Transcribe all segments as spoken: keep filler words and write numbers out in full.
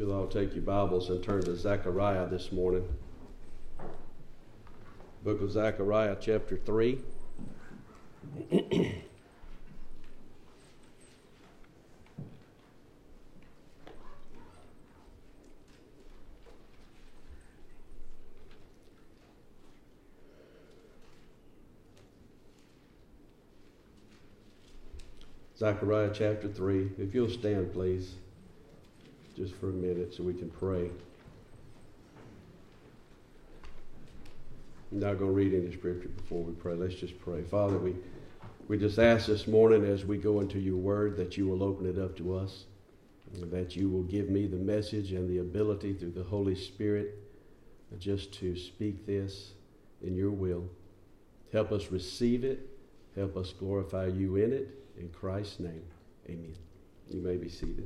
You'll all take your Bibles and turn to Zechariah this morning. Book of Zechariah, chapter three. Zechariah chapter three. If you'll stand, please, just for a minute so we can pray. I'm not going to read any scripture before we pray. Let's just pray. Father, we, we just ask this morning as we go into your word that you will open it up to us, that you will give me the message and the ability through the Holy Spirit just to speak this in your will. Help us receive it. Help us glorify you in it. In Christ's name, amen. You may be seated.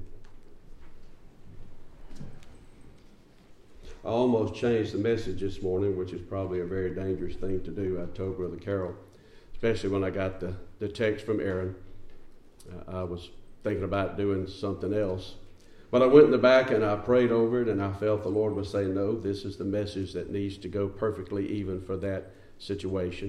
I almost changed the message this morning, which is probably a very dangerous thing to do. I told Brother Carroll, especially when I got the, the text from Aaron. Uh, I was thinking about doing something else. But I went in the back and I prayed over it, and I felt the Lord was saying, no, this is the message that needs to go perfectly even for that situation.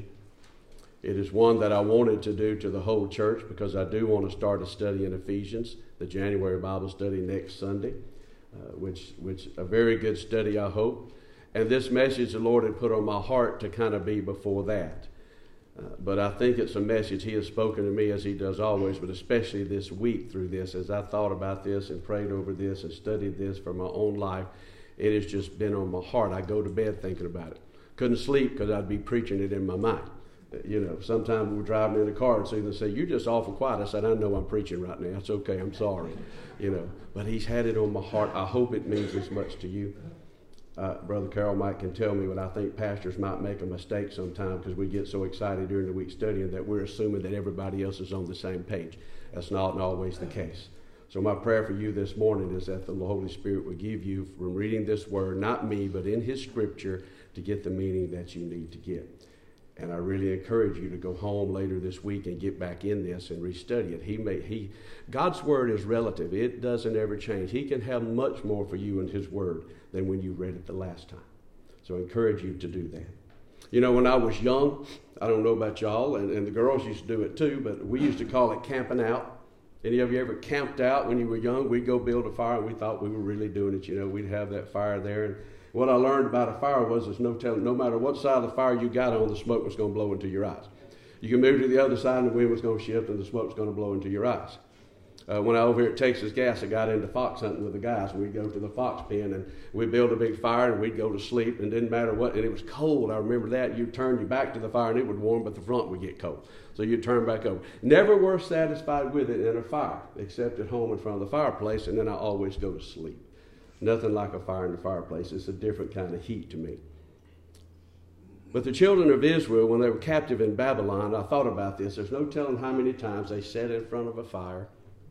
It is one that I wanted to do to the whole church because I do want to start a study in Ephesians, the January Bible study next Sunday. Uh, which which a very good study, I hope. And this message the Lord had put on my heart to kind of be before that. Uh, but I think it's a message he has spoken to me as he does always, but especially this week through this. As I thought about this and prayed over this and studied this for my own life, it has just been on my heart. I go to bed thinking about it. Couldn't sleep because I'd be preaching it in my mind. You know, sometimes we're driving in the car and so they say, you're just awful quiet. I said, I know I'm preaching right now. It's okay. I'm sorry. You know, but he's had it on my heart. I hope it means as much to you. Uh, Brother Carroll might can tell me, but I think pastors might make a mistake sometimes because we get so excited during the week studying that we're assuming that everybody else is on the same page. That's not always the case. So my prayer for you this morning is that the Holy Spirit will give you from reading this word, not me, but in his scripture, to get the meaning that you need to get. And I really encourage you to go home later this week and get back in this and restudy it. He may, he, God's word is relative. It doesn't ever change. He can have much more for you in his word than when you read it the last time. So I encourage you to do that. You know, when I was young, I don't know about y'all, and, and the girls used to do it too, but we used to call it camping out. Any of you ever camped out when you were young? We'd go build a fire, and we thought we were really doing it. You know, we'd have that fire there, and what I learned about a fire was there's no telling, no matter what side of the fire you got on, the smoke was going to blow into your eyes. You can move to the other side and the wind was going to shift and the smoke was going to blow into your eyes. Uh, when I was over here at Texas Gas, I got into fox hunting with the guys. We'd go to the fox pen and we'd build a big fire and we'd go to sleep, and it didn't matter what, and it was cold. I remember that. You'd turn your back to the fire and it would warm, but the front would get cold. So you'd turn back over. Never were satisfied with it in a fire, except at home in front of the fireplace, and then I always go to sleep. Nothing like a fire in the fireplace. It's a different kind of heat to me. But the children of Israel, when they were captive in Babylon, I thought about this. There's no telling how many times they sat in front of a fire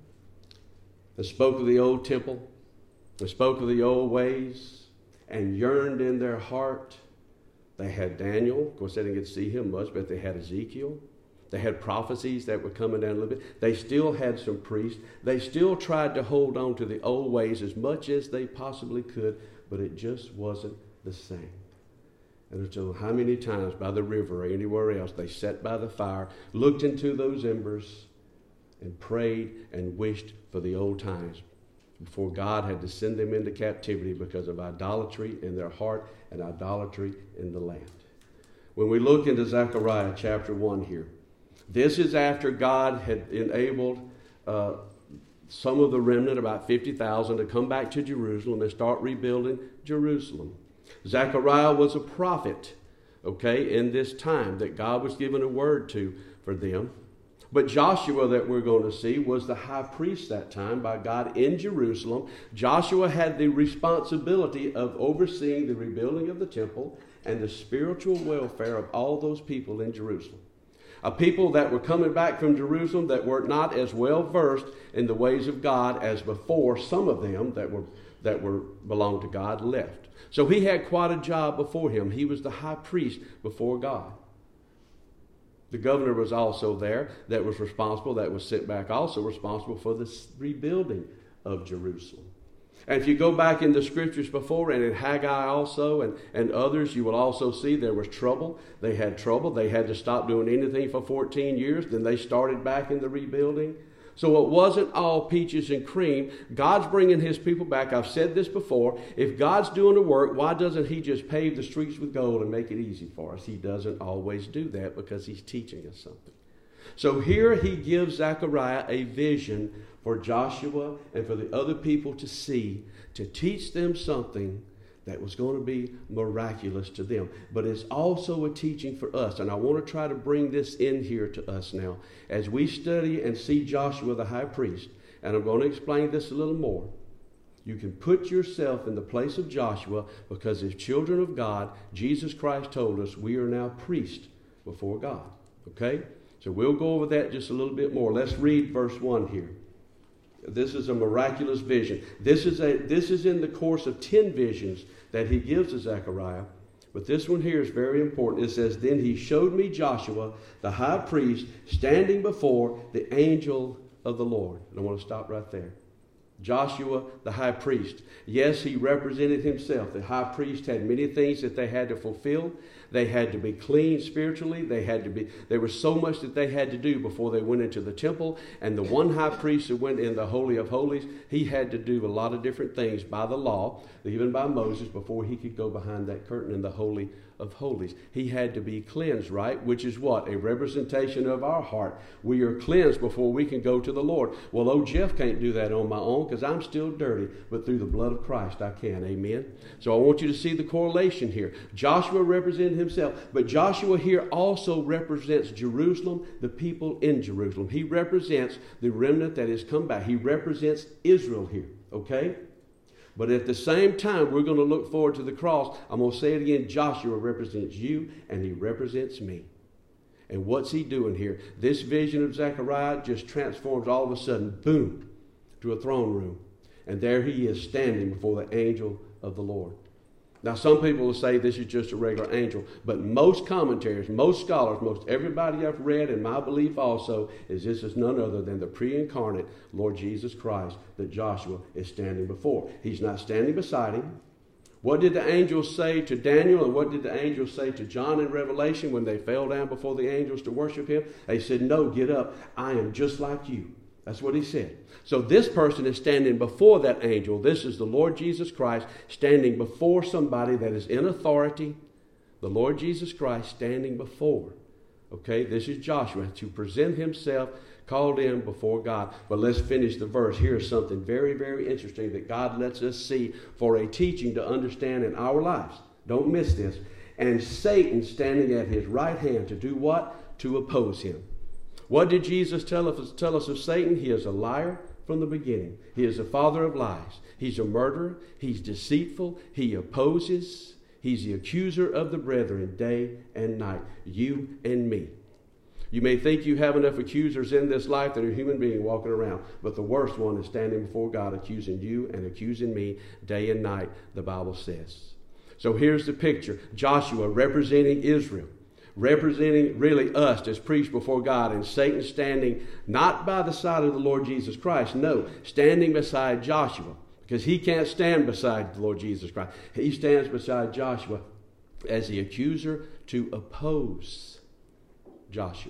and spoke of the old temple, and spoke of the old ways, and yearned in their heart. They had Daniel. Of course, they didn't get to see him much, but they had Ezekiel. They had prophecies that were coming down a little bit. They still had some priests. They still tried to hold on to the old ways as much as they possibly could, but it just wasn't the same. And so how many times by the river or anywhere else they sat by the fire, looked into those embers, and prayed and wished for the old times before God had to send them into captivity because of idolatry in their heart and idolatry in the land. When we look into Zechariah chapter one here, this is after God had enabled uh, some of the remnant, about fifty thousand, to come back to Jerusalem and start rebuilding Jerusalem. Zechariah was a prophet, okay, in this time that God was giving a word to for them. But Joshua, that we're going to see, was the high priest that time by God in Jerusalem. Joshua had the responsibility of overseeing the rebuilding of the temple and the spiritual welfare of all those people in Jerusalem. A people that were coming back from Jerusalem that were not as well versed in the ways of God as before. Some of them that were that were belonged to God left. So he had quite a job before him. He was the high priest before God. The governor was also there that was responsible, that was sent back, also responsible for the rebuilding of Jerusalem. And if you go back in the scriptures before, and in Haggai also, and, and others, you will also see there was trouble. They had trouble. They had to stop doing anything for fourteen years. Then they started back in the rebuilding. So it wasn't all peaches and cream. God's bringing his people back. I've said this before. If God's doing the work, why doesn't he just pave the streets with gold and make it easy for us? He doesn't always do that because he's teaching us something. So here he gives Zechariah a vision for Joshua and for the other people to see, to teach them something that was going to be miraculous to them. But it's also a teaching for us. And I want to try to bring this in here to us now. As we study and see Joshua the high priest, and I'm going to explain this a little more, you can put yourself in the place of Joshua, because as children of God, Jesus Christ told us we are now priests before God. Okay? So we'll go over that just a little bit more. Let's read verse one here. This is a miraculous vision. This is a this is in the course of ten visions that he gives to Zechariah. But this one here is very important. It says, "Then he showed me Joshua, the high priest, standing before the angel of the Lord." And I want to stop right there. Joshua, the high priest. Yes, he represented himself. The high priest had many things that they had to fulfill. They had to be clean spiritually. They had to be, there was so much that they had to do before they went into the temple. And the one high priest that went in the Holy of Holies, he had to do a lot of different things by the law, even by Moses, before he could go behind that curtain in the Holy of Holies. He had to be cleansed, right? Which is what? A representation of our heart. We are cleansed before we can go to the Lord. Well, oh, Jeff can't do that on my own because I'm still dirty, but through the blood of Christ I can. Amen? So I want you to see the correlation here. Joshua represented himself, but Joshua here also represents Jerusalem, the people in Jerusalem. He represents the remnant that has come back. He represents Israel here, okay? But at the same time, we're going to look forward to the cross. I'm going to say it again. Joshua represents you, and he represents me. And what's he doing here? This vision of Zechariah just transforms all of a sudden, boom, to a throne room. And there he is standing before the angel of the Lord. Now, some people will say this is just a regular angel, but most commentaries, most scholars, most everybody I've read, and my belief also, is this is none other than the pre-incarnate Lord Jesus Christ that Joshua is standing before. He's not standing beside him. What did the angels say to Daniel, and what did the angels say to John in Revelation when they fell down before the angels to worship him? They said, "No, get up. I am just like you." That's what he said. So this person is standing before that angel. This is the Lord Jesus Christ standing before somebody that is in authority. The Lord Jesus Christ standing before. Okay, this is Joshua to present himself, called in before God. But let's finish the verse. Here's something very, very interesting that God lets us see for a teaching to understand in our lives. Don't miss this. "And Satan standing at his right hand to do what? To oppose him." What did Jesus tell us, tell us of Satan? He is a liar from the beginning. He is the father of lies. He's a murderer. He's deceitful. He opposes. He's the accuser of the brethren day and night. You and me. You may think you have enough accusers in this life that are human beings walking around, but the worst one is standing before God accusing you and accusing me day and night, the Bible says. So here's the picture. Joshua representing Israel, representing really us as priests before God, and Satan standing not by the side of the Lord Jesus Christ, no, standing beside Joshua, because he can't stand beside the Lord Jesus Christ. He stands beside Joshua as the accuser to oppose Joshua.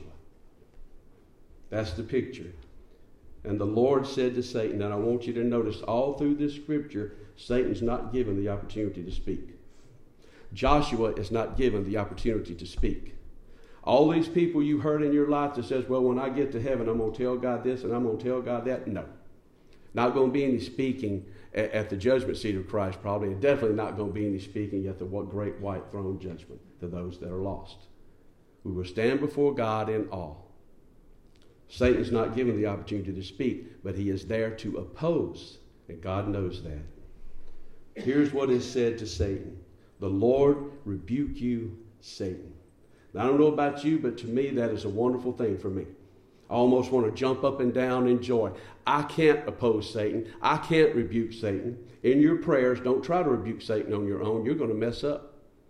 That's the picture. And the Lord said to Satan, and I want you to notice all through this scripture, Satan's not given the opportunity to speak. Joshua is not given the opportunity to speak. All these people you heard in your life that says, well, when I get to heaven, I'm going to tell God this and I'm going to tell God that. No. Not going to be any speaking at, at the judgment seat of Christ probably, and definitely not going to be any speaking at the great white throne judgment to those that are lost. We will stand before God in awe. Satan's not given the opportunity to speak, but he is there to oppose, and God knows that. Here's what is said to Satan. "The Lord rebuke you, Satan." Now, I don't know about you, but to me, that is a wonderful thing for me. I almost want to jump up and down in joy. I can't oppose Satan. I can't rebuke Satan. In your prayers, don't try to rebuke Satan on your own. You're going to mess up.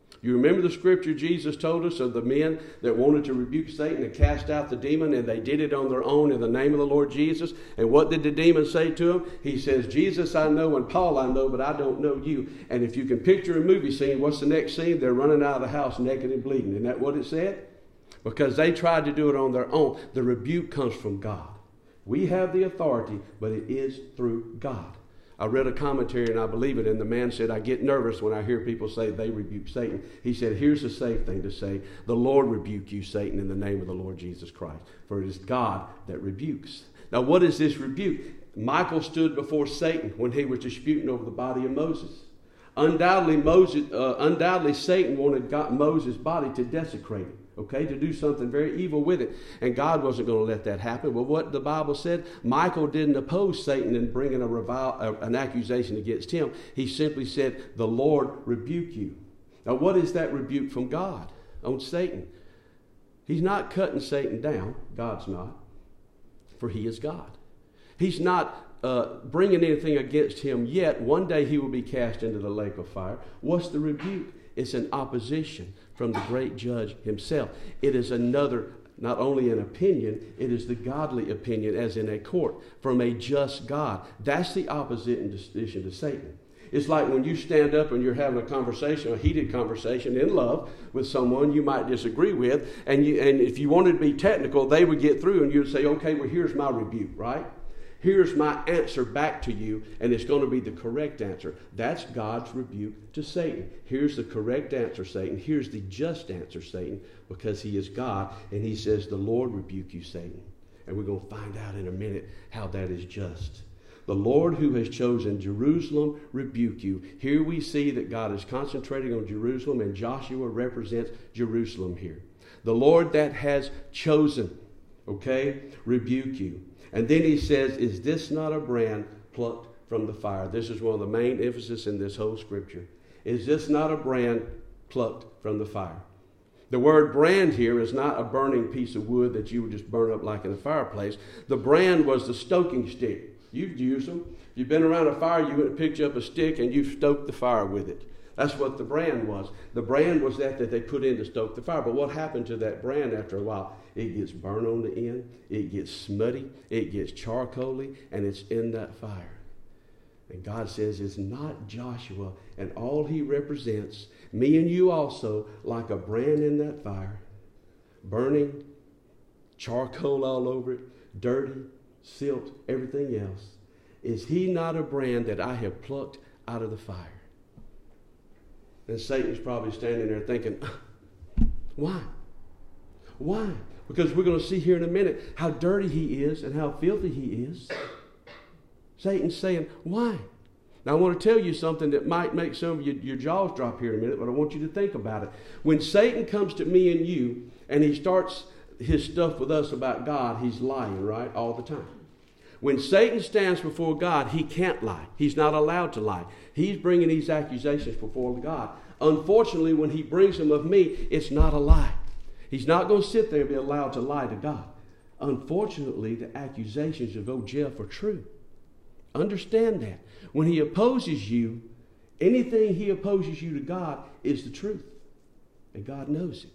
You remember the scripture Jesus told us of the men that wanted to rebuke Satan and cast out the demon, and they did it on their own in the name of the Lord Jesus. And what did the demon say to him? He says, Jesus I know and Paul I know, but I don't know you. And if you can picture a movie scene, what's the next scene? They're running out of the house naked and bleeding. Isn't that what it said? Because they tried to do it on their own. The rebuke comes from God. We have the authority, but it is through God. I read a commentary, and I believe it, and the man said, I get nervous when I hear people say they rebuke Satan. He said, here's the safe thing to say. The Lord rebuke you, Satan, in the name of the Lord Jesus Christ. For it is God that rebukes. Now, what is this rebuke? Michael stood before Satan when he was disputing over the body of Moses. Undoubtedly, Moses, uh, undoubtedly Satan wanted God, Moses' body to desecrate it. Okay, to do something very evil with it. And God wasn't going to let that happen. But what the Bible said, Michael didn't oppose Satan in bringing a revile, uh, an accusation against him. He simply said, the Lord rebuke you. Now, what is that rebuke from God on Satan? He's not cutting Satan down. God's not. For he is God. He's not uh, bringing anything against him yet. One day he will be cast into the lake of fire. What's the rebuke? It's an opposition from the great judge himself. It is another, not only an opinion, it is the godly opinion, as in a court, from a just God. That's the opposite in distinction to Satan. It's like when you stand up and you're having a conversation, a heated conversation in love with someone you might disagree with, and you, and if you wanted to be technical, they would get through and you'd say, okay, well, here's my rebuke, right? Here's my answer back to you, and it's going to be the correct answer. That's God's rebuke to Satan. Here's the correct answer, Satan. Here's the just answer, Satan, because he is God, and he says, the Lord rebuke you, Satan. And we're going to find out in a minute how that is just. The Lord who has chosen Jerusalem rebuke you. Here we see that God is concentrating on Jerusalem, and Joshua represents Jerusalem here. The Lord that has chosen, okay, rebuke you. And then he says, is this not a brand plucked from the fire? This is one of the main emphasis in this whole scripture. Is this not a brand plucked from the fire? The word brand here is not a burning piece of wood that you would just burn up like in a fireplace. The brand was the stoking stick. You've used them. If you've been around a fire, you went and picked up a stick and you've stoked the fire with it. That's what the brand was. The brand was that that they put in to stoke the fire. But what happened to that brand after a while? It gets burned on the end. It gets smutty. It gets charcoaly. And it's in that fire. And God says it's not Joshua and all he represents, me and you also, like a brand in that fire, burning, charcoal all over it, dirty, silt, everything else. Is he not a brand that I have plucked out of the fire? And Satan's probably standing there thinking, why? Why? Because we're going to see here in a minute how dirty he is and how filthy he is. Satan's saying, why? Now, I want to tell you something that might make some of you, your jaws drop here in a minute, but I want you to think about it. When Satan comes to me and you, and he starts his stuff with us about God, he's lying, right, all the time. When Satan stands before God, he can't lie. He's not allowed to lie. He's bringing these accusations before God. Unfortunately, when he brings them of me, it's not a lie. He's not going to sit there and be allowed to lie to God. Unfortunately, the accusations of old Jeff are true. Understand that. When he opposes you, anything he opposes you to God is the truth. And God knows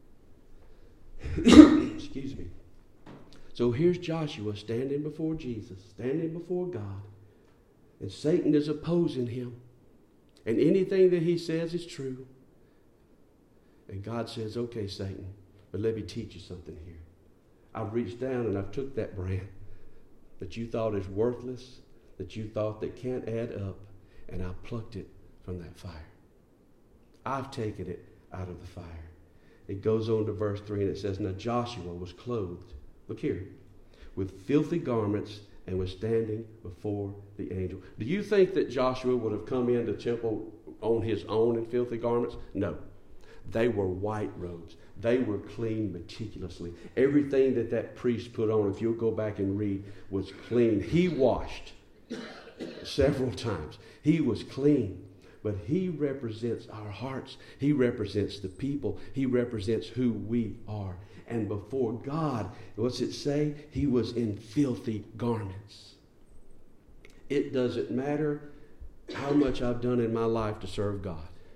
it. Excuse me. So here's Joshua standing before Jesus, standing before God, and Satan is opposing him. And anything that he says is true. And God says, okay, Satan, but let me teach you something here. I've reached down and I've took that brand that you thought is worthless, that you thought that can't add up, and I plucked it from that fire. I've taken it out of the fire. It goes on to verse three and it says, now Joshua was clothed, look here, with filthy garments and was standing before the angel. Do you think that Joshua would have come into the temple on his own in filthy garments? No. They were white robes. They were cleaned meticulously. Everything that that priest put on, if you'll go back and read, was clean. He washed several times. He was clean. But he represents our hearts. He represents the people. He represents who we are. And before God, what's it say? He was in filthy garments. It doesn't matter how much I've done in my life to serve God.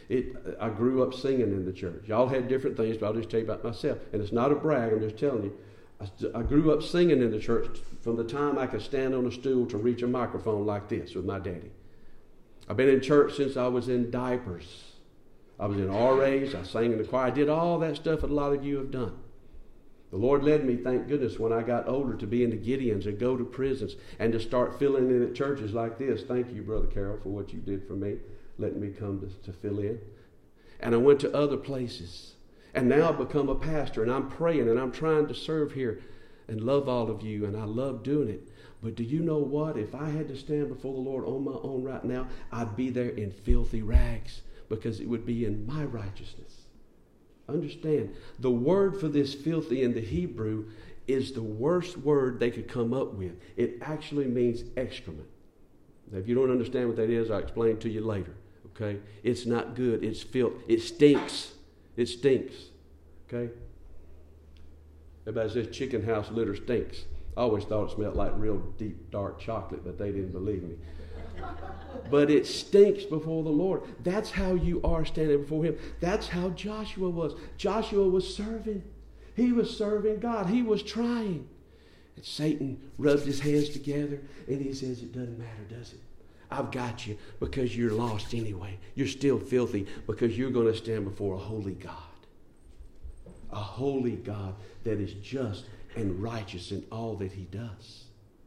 It, I grew up singing in the church. Y'all had different things, but I'll just tell you about myself. And it's not a brag, I'm just telling you. I, I grew up singing in the church from the time I could stand on a stool to reach a microphone like this with my daddy. I've been in church since I was in diapers. I was in R A's, I sang in the choir. I did all that stuff that a lot of you have done. The Lord led me, thank goodness, when I got older to be in the Gideons and go to prisons and to start filling in at churches like this. Thank you, Brother Carroll, for what you did for me, letting me come to, to fill in. And I went to other places. And now I've become a pastor, and I'm praying, and I'm trying to serve here and love all of you, and I love doing it. But do you know what? If I had to stand before the Lord on my own right now, I'd be there in filthy rags, because it would be in my righteousness. Understand, the word for this filthy in the Hebrew is the worst word they could come up with. It actually means excrement. Now, if you don't understand what that is, I'll explain to you later. Okay? It's not good. It's filth. It stinks. It stinks. Okay? Everybody says chicken house litter stinks. I always thought it smelled like real deep, dark chocolate, but they didn't believe me. But it stinks before the Lord. That's how you are standing before Him. That's how Joshua was. Joshua was serving. He was serving God. He was trying. And Satan rubbed his hands together and he says, it doesn't matter, does it? I've got you because you're lost anyway. You're still filthy because you're going to stand before a holy God. A holy God that is just and righteous in all that He does.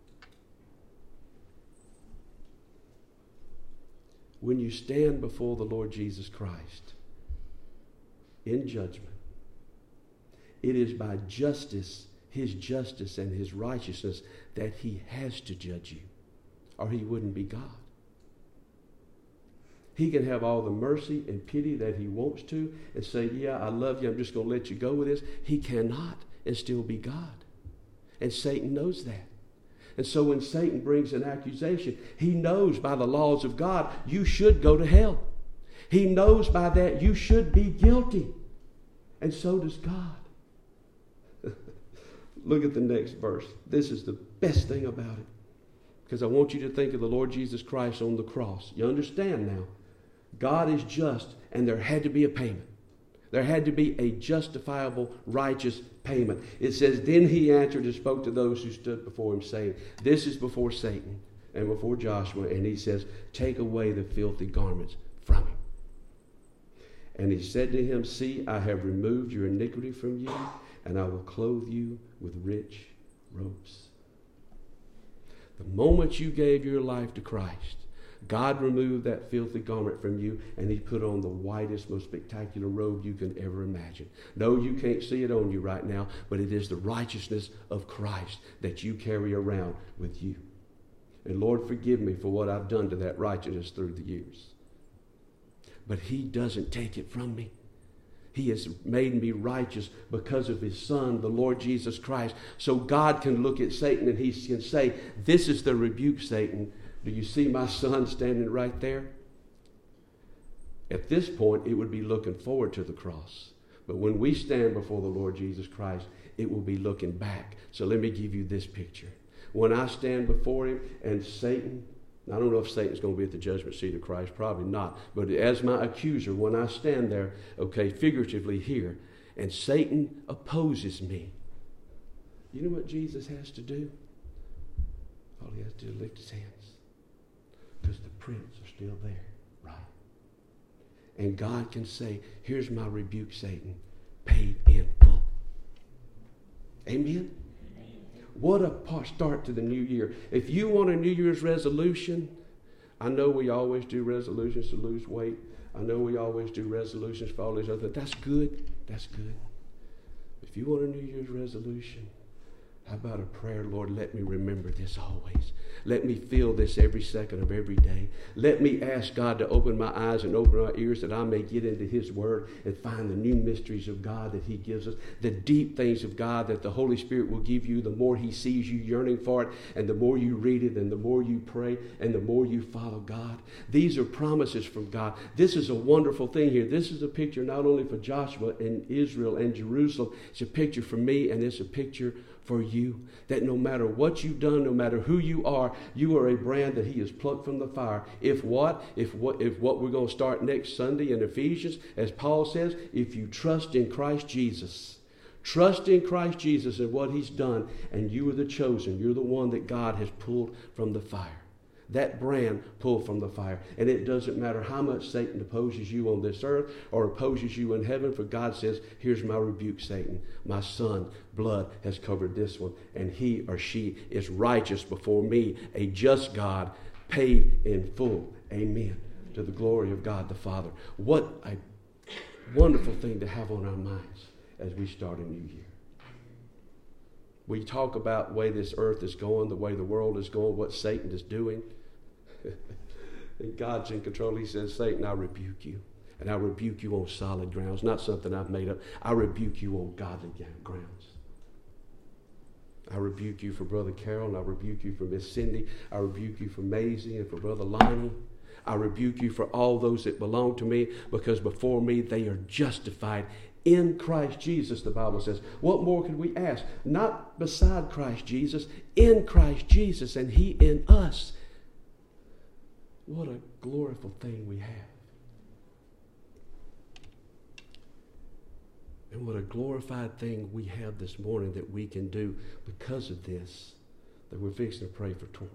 When you stand before the Lord Jesus Christ in judgment, it is by justice, His justice and His righteousness, that He has to judge you, or He wouldn't be God. He can have all the mercy and pity that He wants to and say, yeah, I love you, I'm just going to let you go with this. He cannot and still be God. And Satan knows that. And so when Satan brings an accusation, he knows by the laws of God, you should go to hell. He knows by that you should be guilty. And so does God. Look at the next verse. This is the best thing about it. Because I want you to think of the Lord Jesus Christ on the cross. You understand now. God is just, and there had to be a payment. There had to be a justifiable, righteous payment. It says, then He answered and spoke to those who stood before Him, saying, this is before Satan and before Joshua. And He says, take away the filthy garments from him. And He said to him, see, I have removed your iniquity from you, and I will clothe you with rich robes. The moment you gave your life to Christ, God removed that filthy garment from you, and He put on the whitest, most spectacular robe you can ever imagine. No, you can't see it on you right now, but it is the righteousness of Christ that you carry around with you. And Lord, forgive me for what I've done to that righteousness through the years. But He doesn't take it from me. He has made me righteous because of His Son, the Lord Jesus Christ. So God can look at Satan and He can say, this is the rebuke, Satan. Do you see my Son standing right there? At this point, it would be looking forward to the cross. But when we stand before the Lord Jesus Christ, it will be looking back. So let me give you this picture. When I stand before Him and Satan, I don't know if Satan's going to be at the judgment seat of Christ, probably not. But as my accuser, when I stand there, okay, figuratively here, and Satan opposes me, you know what Jesus has to do? All He has to do is lift His hands. Because the prints are still there, right? And God can say, here's my rebuke, Satan, paid in full. Amen? What a start to the new year. If you want a New Year's resolution, I know we always do resolutions to lose weight. I know we always do resolutions for all these other things. That's good. That's good. If you want a New Year's resolution, how about a prayer? Lord, let me remember this always. Let me feel this every second of every day. Let me ask God to open my eyes and open my ears that I may get into His Word and find the new mysteries of God that He gives us, the deep things of God that the Holy Spirit will give you the more He sees you yearning for it, and the more you read it, and the more you pray, and the more you follow God. These are promises from God. This is a wonderful thing here. This is a picture not only for Joshua and Israel and Jerusalem. It's a picture for me, and it's a picture for for you. That no matter what you've done, no matter who you are, you are a brand that he has plucked from the fire. If what? If what, if what we're going to start next Sunday in Ephesians, as Paul says, if you trust in Christ Jesus, trust in Christ Jesus and what he's done, and you are the chosen. You're the one that God has pulled from the fire. That brand pulled from the fire. And it doesn't matter how much Satan opposes you on this earth or opposes you in heaven, for God says, here's my rebuke, Satan. My son, blood has covered this one, and he or she is righteous before me, a just God, paid in full. Amen. To the glory of God the Father. What a wonderful thing to have on our minds as we start a new year. We talk about the way this earth is going, the way the world is going, what Satan is doing. And God's in control. He says, Satan, I rebuke you. And I rebuke you on solid grounds, not something I've made up. I rebuke you on godly grounds. I rebuke you for Brother Carol, and I rebuke you for Miss Cindy. I rebuke you for Maisie and for Brother Lonnie. I rebuke you for all those that belong to me, because before me they are justified in Christ Jesus, the Bible says. What more could we ask? Not beside Christ Jesus, in Christ Jesus, and he in us. What a glorious thing we have. And what a glorified thing we have this morning that we can do because of this, that we're fixing to pray for Tori.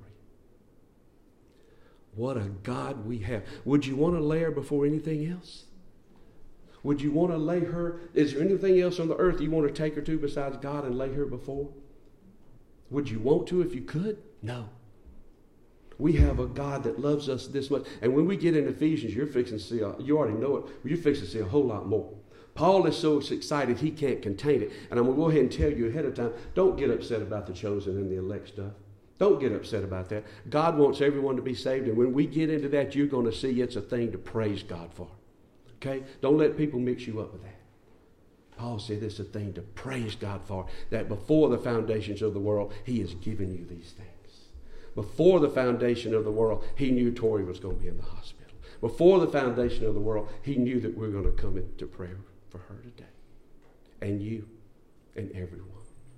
What a God we have. Would you want to lay her before anything else? Would you want to lay her? Is there anything else on the earth you want to take her to besides God and lay her before? Would you want to if you could? No. We have a God that loves us this much. And when we get in Ephesians, you're fixing to see, a, you already know it, but you're fixing to see a whole lot more. Paul is so excited he can't contain it. And I'm going to go ahead and tell you ahead of time, don't get upset about the chosen and the elect stuff. Don't get upset about that. God wants everyone to be saved. And when we get into that, you're going to see it's a thing to praise God for. Okay? Don't let people mix you up with that. Paul said it's a thing to praise God for, that before the foundations of the world, he has given you these things. Before the foundation of the world, he knew Tori was going to be in the hospital. Before the foundation of the world, he knew that we we're going to come into prayer for her today. And you and everyone.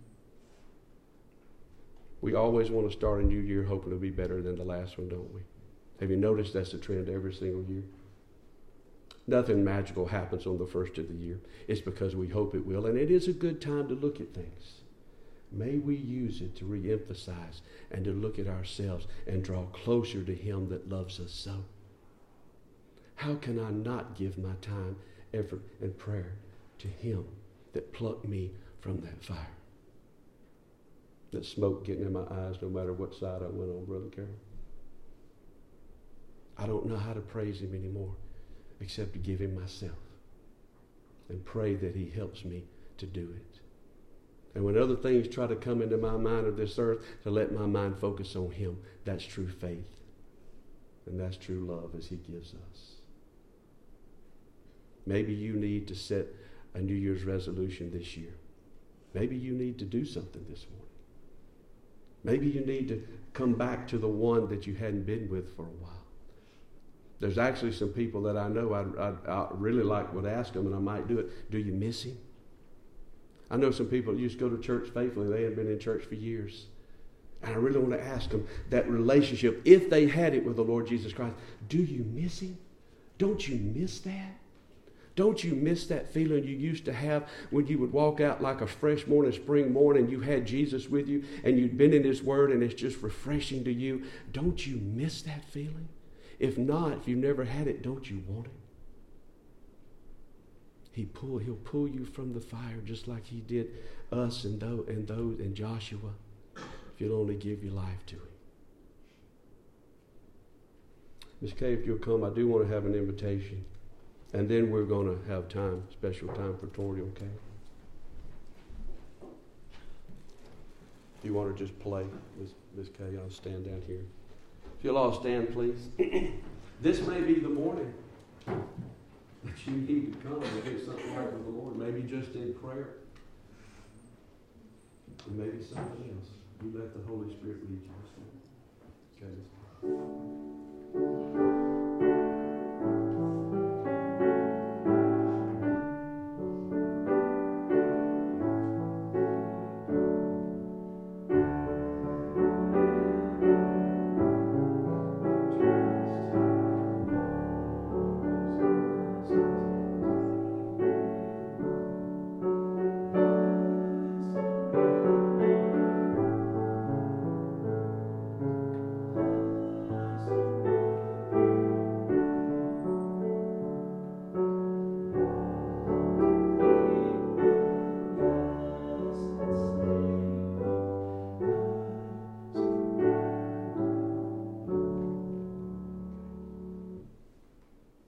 We always want to start a new year hoping to be better than the last one, don't we? Have you noticed that's the trend every single year? Nothing magical happens on the first of the year. It's because we hope it will, and it is a good time to look at things. May we use it to re-emphasize and to look at ourselves and draw closer to him that loves us so. How can I not give my time, effort, and prayer to him that plucked me from that fire? That smoke getting in my eyes no matter what side I went on, Brother Carol. I don't know how to praise him anymore except to give him myself and pray that he helps me to do it. And when other things try to come into my mind of this earth, to let my mind focus on him, that's true faith. And that's true love as he gives us. Maybe you need to set a New Year's resolution this year. Maybe you need to do something this morning. Maybe you need to come back to the one that you hadn't been with for a while. There's actually some people that I know I'd, I'd, I really like would ask them, and I might do it. Do you miss him? I know some people that used to go to church faithfully. They hadn't been in church for years. And I really want to ask them that relationship, if they had it with the Lord Jesus Christ, do you miss him? Don't you miss that? Don't you miss that feeling you used to have when you would walk out like a fresh morning, spring morning, you had Jesus with you and you'd been in his word and it's just refreshing to you? Don't you miss that feeling? If not, if you've never had it, don't you want it? He pull, he'll pull you from the fire just like he did us and those and those and Joshua, if you'll only give your life to him. Miss Kay, if you'll come, I do want to have an invitation. And then we're going to have time, special time for Tori, okay? If you want to just play, Miss Miss Kay, I'll stand down here. If you'll all stand, please. This may be the morning that you need to come and get something right with the Lord. Maybe just in prayer. Or maybe something else. You let the Holy Spirit lead you. Okay.